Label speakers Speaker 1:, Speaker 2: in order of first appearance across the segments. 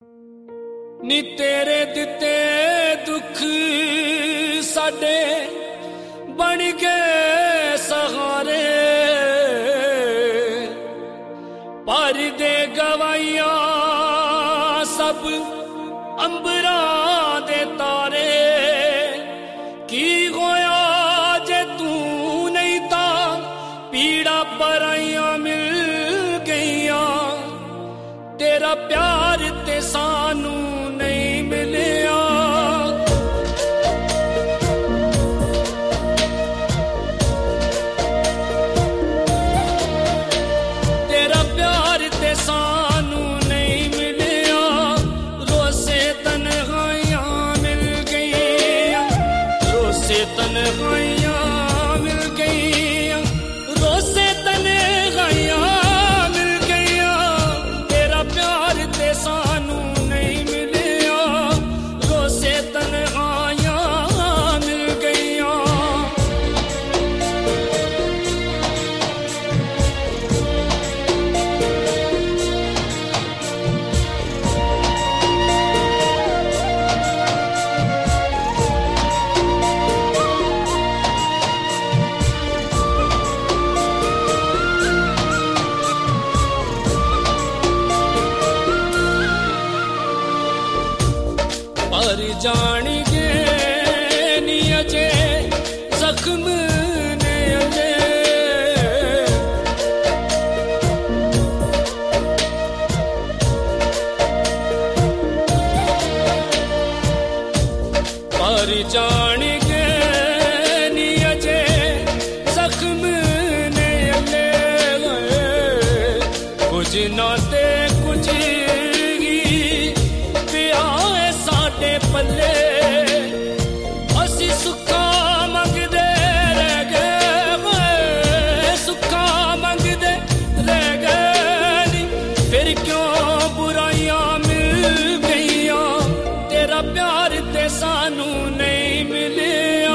Speaker 1: ਨੀ ਤੇਰੇ ਦਿੱਤੇ ਦੁੱਖ ਸਾਡੇ ਬਣ ਗਏ ਸਹਾਰੇ, ਪਰ ਦੇ ਗਵਾਈਆਂ ਸਭ ਅੰਬਰਾਂ ਦੇ ਤਾਰੇ। ਕੀ ਹੋਇਆ ਜੇ ਤੂੰ ਨਹੀਂ ਤਾਂ ਪੀੜਾ ਪਰਾਈਆਂ ਮਿਲ ਗਈਆਂ। ਤੇਰਾ ਪਿਆਰ ਤੇ ਸਾਨੂੰ ਨਹੀਂ ਮਿਲਿਆ। ਤੇਰਾ ਪਿਆਰ ਤੇ ਸਾਨੂੰ ਨਹੀਂ ਮਿਲਿਆ। ਰੋਸੇ ਤਨਹਾਈਆਂ ਮਿਲ ਗਈਆਂ, ਰੋਸੇ ਤਨਹਾਈਆਂ ਮਿਲ ਗਈਆਂ, ਰੋਸੇ ਤਨਹਾਈਆਂ ਮਿਲ ਗਈਆਂ। ਤੇਰਾ ਪਿਆਰ ਤੇ ਸਾਨੂੰ ਨਹੀਂ ਮਿਲਿਆ। ਰੋਸੇ ਤਨਹਾਈਆਂ ਮਿਲ ਗਈਆਂ। ਪਰ ਜਾਣਗੇ ਨੀ ਅਜੇ ਜ਼ਖਮ ਨੇ ਅਜੇ। ਪਰ ਜਾਣਗੇ ਨੀ ਅਜੇ ਜ਼ਖਮ ਨੇ ਅਜੇ। ਕੁਝ ਨਾ ਤੇ ਕੁਝ ਹੀ ਪਿਆ ਸਾਡੇ ਪੱਲੇ। ਅਸੀਂ ਸੁੱਖਾਂ ਮੰਗਦੇ ਰਹਿ ਗਏ, ਸੁੱਖਾਂ ਮੰਗਦੇ ਰਹਿ ਗਏ ਨੀ। ਫਿਰ ਕਿਉਂ ਬੁਰਾਈਆਂ ਮਿਲ ਗਈਆਂ। ਤੇਰਾ ਪਿਆਰ ਤੇ ਸਾਨੂੰ ਨਹੀਂ ਮਿਲਿਆ।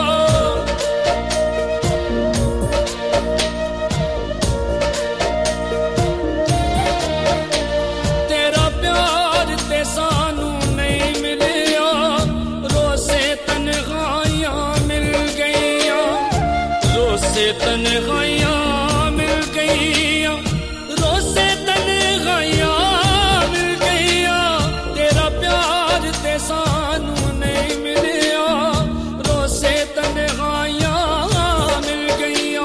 Speaker 1: ਤੇਰਾ ਪਿਆਰ ਤੇ ਸਾਨੂੰ ਨਹੀਂ ਮਿਲਿਆ। ਰੋਸੇ ਤਨਹਾਈਆਂ ਮਿਲ ਗਈਆਂ, ਰੋਸੇ ਤਨਹਾਈਆਂ ਮਿਲ ਗਈਆਂ, ਰੋਸੇ ਤਨਹਾਈਆਂ ਮਿਲ ਗਈਆਂ। ਤੇਰਾ ਪਿਆਰ ਤੇ ਸਾਨੂੰ ਨਹੀਂ ਮਿਲਿਆ। ਰੋਸੇ ਤਨਹਾਈਆਂ ਮਿਲ ਗਈਆਂ।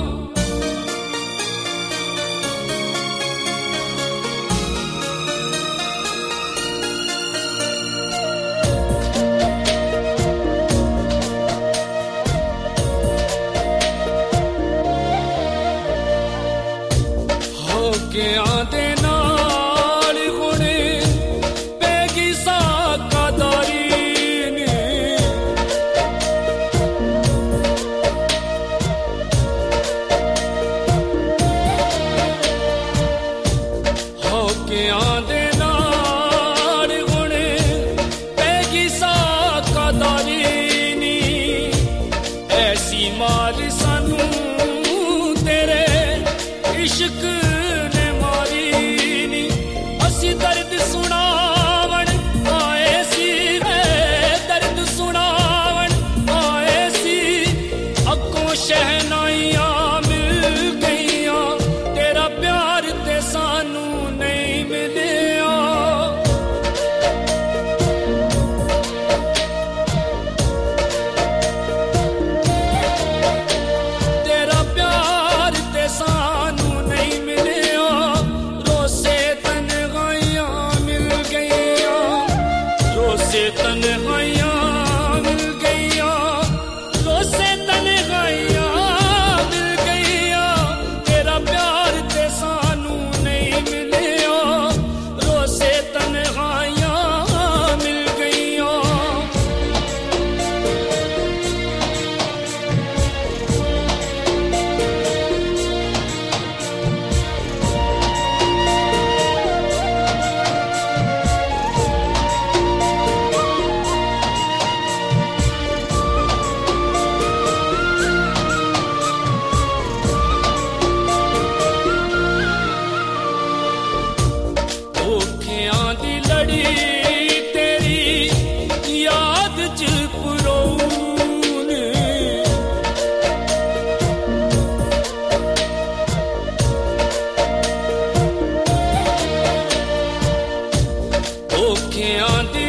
Speaker 1: ਹੋਕਿਆਂ ਦੇ ਨਾਲ ਹੁਣ ਪੈ ਗਈ ਸਾਕਾਦਾਰੀ ਨੀ। ਹੋਕਿਆਂ ਦੇ ਨਾਲ ਹੁਣ ਪੈ ਗਈ ਸਾਕਾਦਾਰੀ ਨੀ। ਐਸੀ ਮਾਰ ਸਾਨੂੰ ਤੇਰੇ ਇਸ਼ਕ ਨੇ ਮਾਰੀ ਨੀ। ਅਸੀਂ ਦਰਦ ਸੁਣਾਵਣ ਆਏ ਸੀ ਵੇ, ਦਰਦ ਸੁਣਾਵਣ ਆਏ ਸੀ। ਅੱਗੋਂ ਸ਼ਹਿਨਾਈਆਂ ਮਿਲ ਗਈਆਂ। ਤੇਰਾ ਪਿਆਰ ਤੇ ਸਾਨੂੰ ਨਹੀਂ ਮਿਲਿਆ। ਧੋਖਿਆਂ ਦੀ